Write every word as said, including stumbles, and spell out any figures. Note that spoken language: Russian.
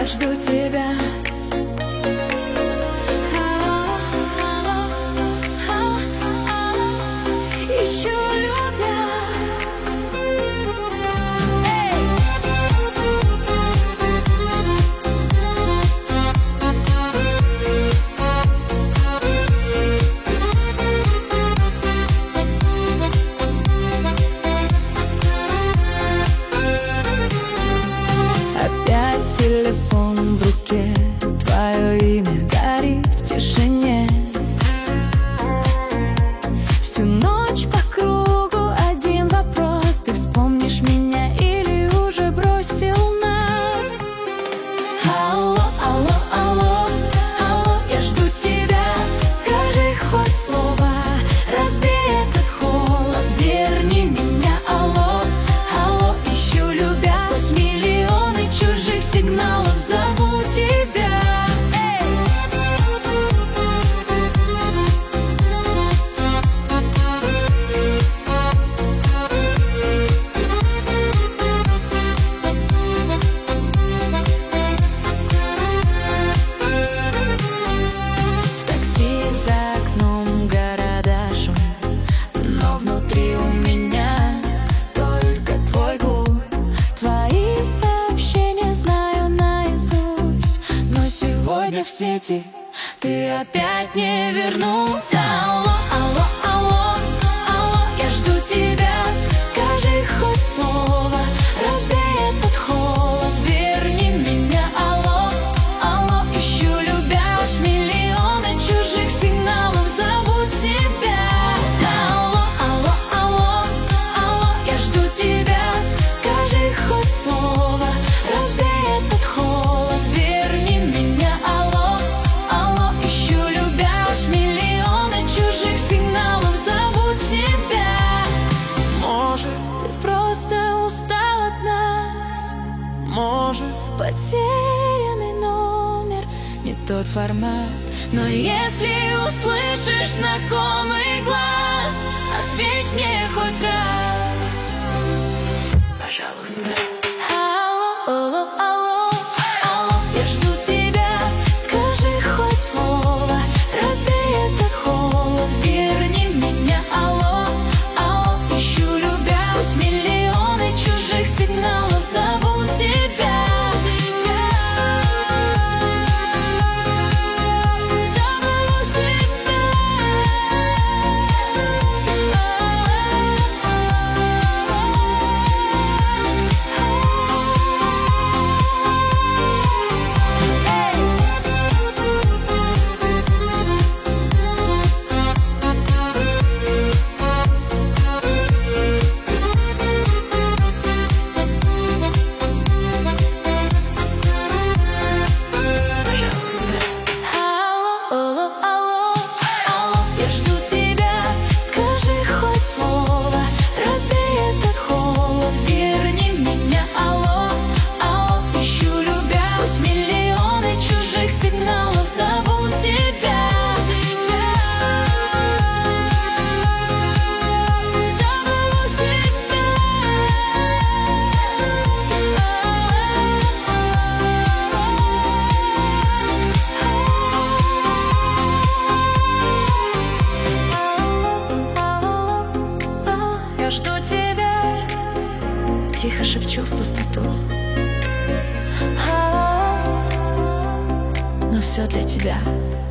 жду тебя. Ищу любя. Опять телефон в руке, твое имя горит в тишине. Всю ночь по кругу один вопрос: ты вспомнишь меня или уже бросил нас? Алло, алло, алло, алло, я жду тебя. Скажи хоть слово, разбей этот холод, верни меня. Алло, алло, ищу любя. Сквозь миллионы чужих сигналов зову тебя. В такси за окном города шум, но внутри у меня только твой гул. Твои сообщения знаю наизусть, но сегодня в сети ты опять не вернулся. Алло, алло, алло, алло, я жду тебя. Скажи хоть слово, разбей этот холод, верни меня. Алло, алло, ищу любя. Сквозь миллионы чужих сигналов зову тебя. Алло, алло, алло, алло, я жду тебя. Скажи хоть слово, разбей этот холод, верни меня. Алло, алло, ищу любя. Сквозь миллионы чужих сигналов зову тебя. Может, Ты просто устал от нас, может, потерянный номер, не тот формат. Но если услышишь знакомый глаз, ответь мне хоть раз, пожалуйста. Алло, алло, алло, алло, я жду тебя. Скажи хоть слово, разбей этот холод, верни меня. Алло, алло, ищу любя. Сквозь миллионы чужих сигналов зову тебя. Зову тебя. Пожалуйста. Алло, алло, алло, алло, я жду тебя. Скажи хоть слово, разбей этот холод, верни меня. Алло, алло, ищу любя. Сквозь миллионы чужих сигналов зову тебя. Зову тебя. Я жду тебя. Тихо шепчу в пустоту. Но все для тебя.